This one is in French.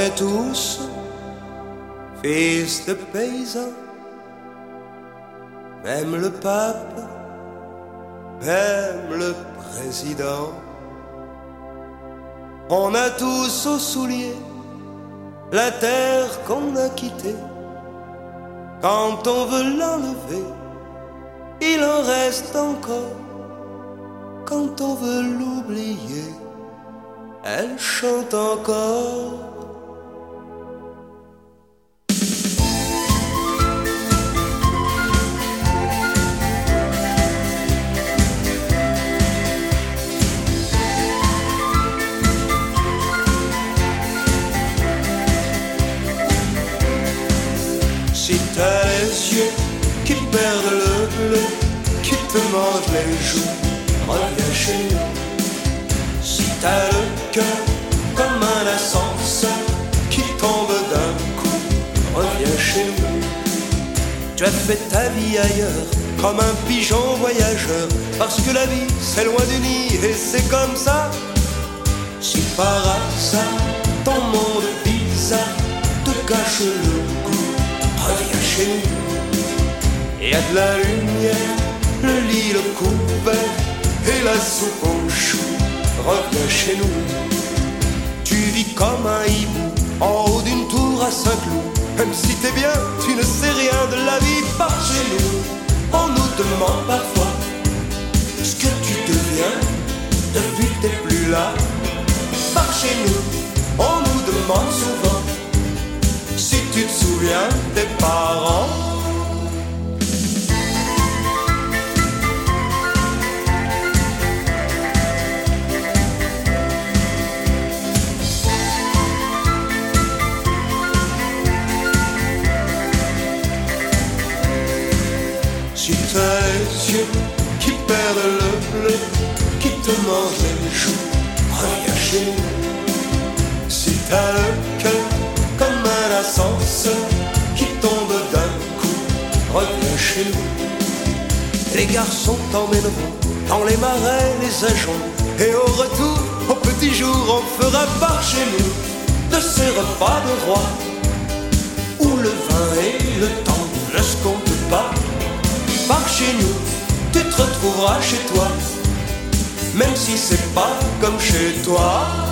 est tous fils de paysans, même le pape, même le président. On a tous aux souliers la terre qu'on a quittée. Quand on veut l'enlever, il en reste encore. Quand on veut l'oublier, elle chante encore. Si t'as les yeux qui perdent le bleu, qui te mangent les joues, reviens chez nous. Si t'as le cœur comme un ascenseur qui tombe d'un coup, reviens chez nous. Tu as fait ta vie ailleurs comme un pigeon voyageur, parce que la vie c'est loin du nid et c'est comme ça. Si par hasard ton monde bizarre te cache le goût, reviens chez nous. Y a de la lumière, le lit, le couvert et la soupe aux choux, reviens chez nous. Tu vis comme un hibou en haut d'une tour à Saint-Cloud. Même si t'es bien, tu ne sais rien de la vie par chez nous. On nous demande parfois ce que tu deviens depuis que t'es plus là. Par chez nous, on nous demande souvent si tu te souviens de tes parents. Si t'as les yeux qui perdent le bleu, qui te mangent les joues, reviens chez nous. Si t'as le cœur comme un ascenseur qui tombe d'un coup, reviens chez nous. Les garçons t'emmèneront dans les marais, les ajoncs, et au retour, au petit jour, on fera part chez nous de ces repas de roi où le vin et le temps ne se comptent pas. Par chez nous, tu te retrouveras chez toi, même si c'est pas comme chez toi.